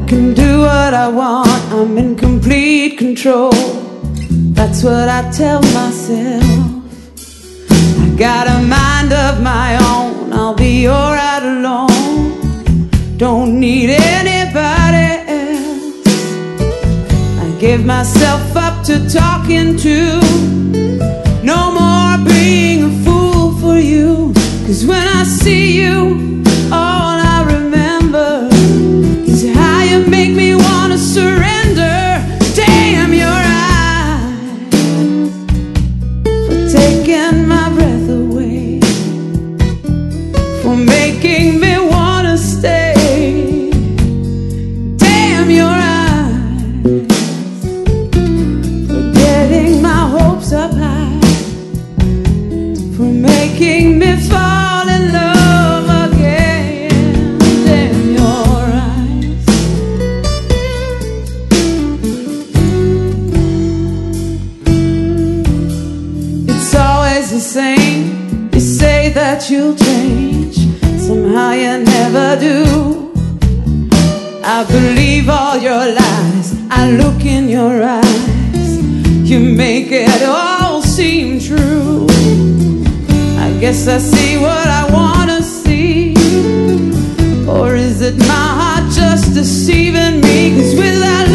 can do what I want, I'm in complete control. That's what I tell myself. I got a mind of my own, I'll be alright alone. Don't need anybody else. I gave myself up to talking to. No more being a fool for you. 'Cause when I see you, all I remember is how you make me wanna surrender. Damn your eyes for taking my breath away, for making me wanna stay. Damn your eyes for getting my hopes up high, for making me fall in love again. Damn your eyes. It's always the same. You say that you'll change, somehow you never do. I believe all your lies, I look in your eyes, you make it all seem true. I guess I see what I wanna see, or is it my heart just deceiving me? 'Cause without